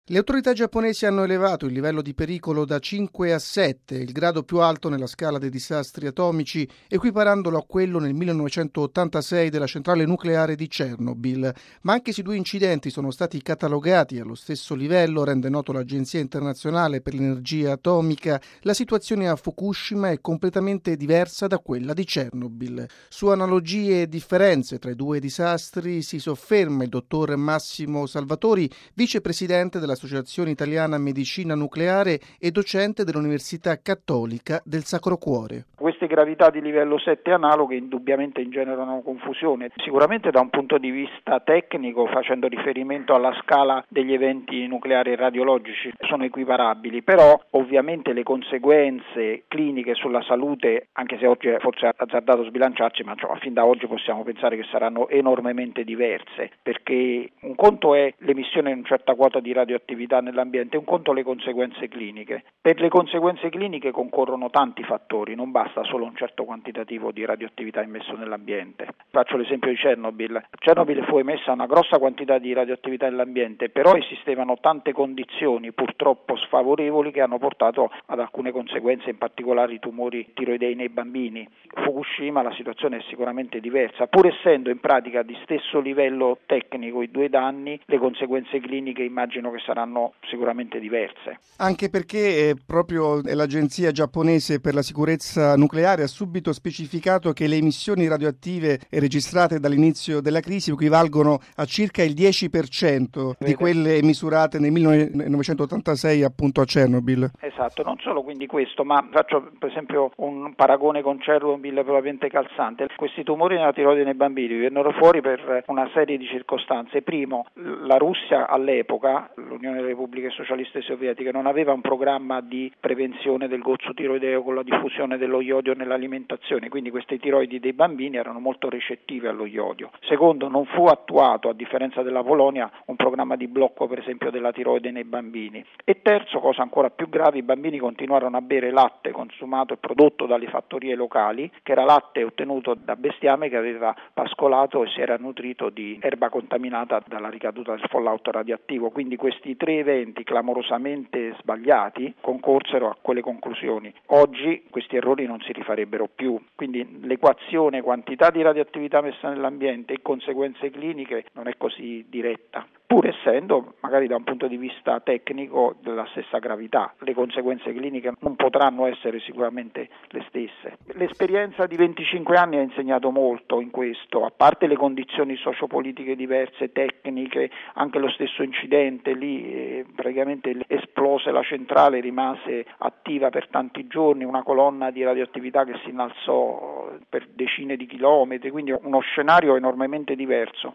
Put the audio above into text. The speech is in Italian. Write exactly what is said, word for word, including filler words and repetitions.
Le autorità giapponesi hanno elevato il livello di pericolo da cinque a sette, il grado più alto nella scala dei disastri atomici, equiparandolo a quello nel millenovecentottantasei della centrale nucleare di Chernobyl. Ma anche se i due incidenti sono stati catalogati allo stesso livello, rende noto l'Agenzia internazionale per l'energia atomica, la situazione a Fukushima è completamente diversa da quella di Chernobyl. Su analogie e differenze tra i due disastri si sofferma il dottor Massimo Salvatori, vicepresidente della Associazione Italiana Medicina Nucleare e docente dell'Università Cattolica del Sacro Cuore. Queste gravità di livello sette analoghe indubbiamente ingenerano confusione, sicuramente da un punto di vista tecnico, facendo riferimento alla scala degli eventi nucleari e radiologici, sono equiparabili, però ovviamente le conseguenze cliniche sulla salute, anche se oggi è forse azzardato sbilanciarci, ma insomma, fin da oggi possiamo pensare che saranno enormemente diverse, perché un conto è l'emissione di una certa quota di radioattività nell'ambiente, un conto le conseguenze cliniche. Per le conseguenze cliniche concorrono tanti fattori, non basta solo un certo quantitativo di radioattività immesso nell'ambiente. Faccio l'esempio di Chernobyl. A Chernobyl fu emessa una grossa quantità di radioattività nell'ambiente, però esistevano tante condizioni purtroppo sfavorevoli che hanno portato ad alcune conseguenze, in particolare i tumori tiroidei nei bambini. Fukushima la situazione è sicuramente diversa, pur essendo in pratica di stesso livello tecnico i due danni, le conseguenze cliniche immagino che saranno sicuramente diverse. Anche perché eh, proprio l'Agenzia giapponese per la sicurezza nucleare ha subito specificato che le emissioni radioattive registrate dall'inizio della crisi equivalgono a circa il dieci per cento di quelle misurate nel millenovecentottantasei appunto a Chernobyl. Esatto, non solo quindi questo, ma faccio per esempio un paragone con Chernobyl probabilmente calzante. Questi tumori nella tiroide nei bambini vennero fuori per una serie di circostanze. Primo, la Russia all'epoca, l'Unione delle Repubbliche Socialiste Sovietiche, non aveva un programma di prevenzione del gozzo tiroideo con la diffusione dello iodio nell'alimentazione, quindi queste tiroidi dei bambini erano molto recettive allo iodio. Secondo, non fu attuato, a differenza della Polonia, un programma di blocco per esempio della tiroide nei bambini. E terzo, cosa ancora più grave, i bambini continuarono a bere latte consumato e prodotto dalle fattorie locali, che era latte ottenuto da bestiame che aveva pascolato e si era nutrito di erba contaminata dalla ricaduta del fallout radioattivo. Quindi questi tre eventi clamorosamente sbagliati concorsero a quelle conclusioni. Oggi questi errori non si rifarebbero più, quindi l'equazione quantità di radioattività messa nell'ambiente e conseguenze cliniche non è così diretta, pur essendo magari da un punto di vista tecnico della stessa gravità. Le conseguenze cliniche non potranno essere sicuramente le stesse. L'esperienza di venticinque anni ha insegnato molto in questo, a parte le condizioni sociopolitiche diverse, tecniche, anche lo stesso incidente lì eh, praticamente esplose la centrale, rimase attiva per tanti giorni, una colonna di radioattività che si innalzò per decine di chilometri, quindi uno scenario enormemente diverso.